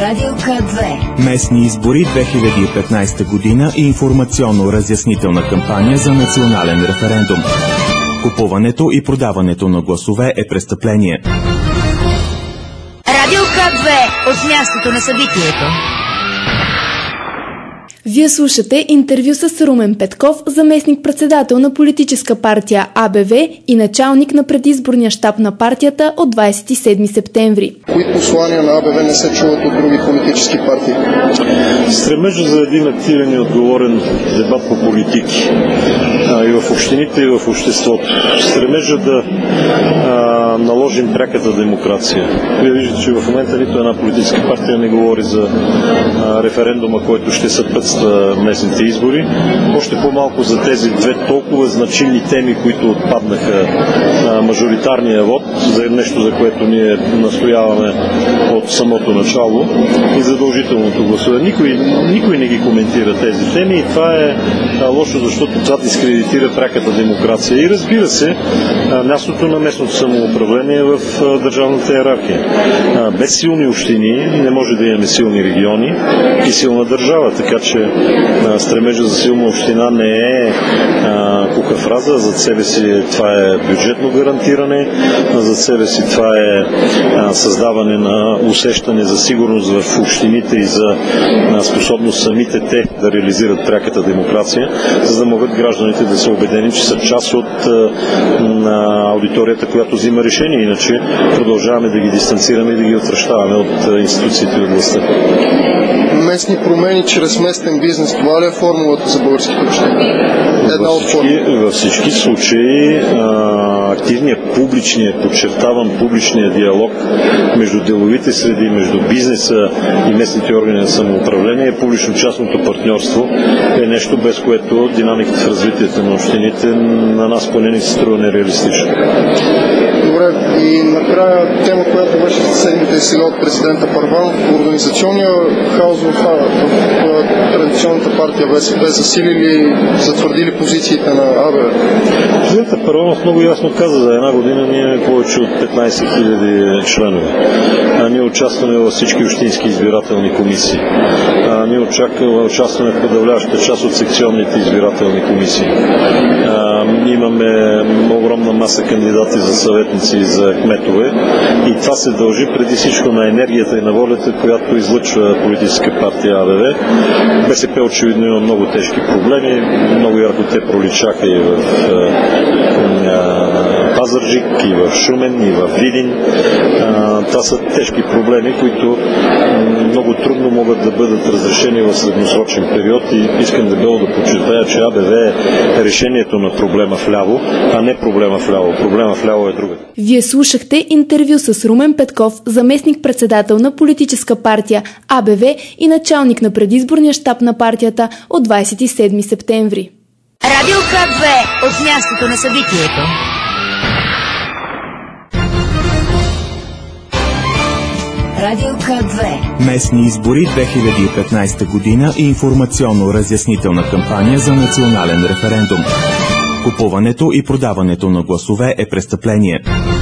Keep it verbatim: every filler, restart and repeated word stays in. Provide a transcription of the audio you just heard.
Радио К две. Местни избори две хиляди и петнайсета година и информационно-разяснителна кампания за национален референдум. Купуването и продаването на гласове е престъпление. Радио К две от мястото на събитието. Вие слушате интервю с Румен Петков, заместник-председател на политическа партия А Б В и началник на предизборния щаб на партията от двайсет и седми септември. Кои послания на А Б В не се чуват от други политически партии? Стремежа за един активен и отговорен дебат по политики а, и в общините, и в обществото. Стремежа да а, наложим пряката демокрация. Вие виждате, че в момента нито една политическа партия не говори за а, референдума, който ще съпътства местните избори. Още по-малко за тези две толкова значими теми, които отпаднаха на мажоритарния вод, за нещо, за което ние настояваме от самото начало, и задължителното гласуване. Никой, никой не ги коментира тези теми и това е лошо, защото това дискредитира пряката демокрация. И разбира се, мястото на местното самоуправление в държавната иерархия. Без силни общини не може да имаме силни региони и силна държава, така че стремежа за силна община не е куха фраза, за себе си това е бюджетно гарантиране, за себе си това е създаване на усещане за сигурност в общините и за способност самите те да реализират пряката демокрация, за да могат гражданите да са убедени, че са част от аудиторията, която взима решение. Иначе продължаваме да ги дистанцираме и да ги отвръщаваме от институциите и от властта. Местни промени чрез местен бизнес, това ли е формулата за българските общини? Една от формулата. Във всички случаи активният публичният, подчертавам публичният диалог между деловите среди, между бизнеса и местните органи на самоуправление, публично-частното партньорство е нещо, без което динамиката в развитието на общините на нас поне не се струва нереалистично. Добре, и накрая тема, която беше засегната и сега от президента Първанов, организационния хаос в, в, в традиционната партия Б С П засили ли, затвърди ли позициите на А Б В? Президента Първанов много ясно каза, за една година ние имаме повече от петнайсет хиляди членове. А ние участваме във всички общински избирателни комисии. А ние участваме в подавляващата част от секционните избирателни комисии. А, имаме огромна маса кандидати за съветници и за кметове и това се дължи преди всичко на енергията и на волята, която излъчва политическа партия А Б В. Б С П очевидно има много тежки проблеми, много ярко те проличаха и в Пазарджик, и в Шумен, и в Видин. Това са тежки проблеми, които много трудно могат да бъдат разрешени в средносрочен период и искам дебело да подчертая, че А Б В е решението на проблема вляво, а не проблема вляво. Проблема вляво е друга. Вие слушахте интервю с Румен Петков, заместник-председател на политическа партия А Б В и началник на предизборния щаб на партията от двайсет и седми септември. Радио К две от мястото на събитието. Радио К две. Местни избори две хиляди и петнайсета година и информационно-разяснителна кампания за национален референдум. Купуването и продаването на гласове е престъпление.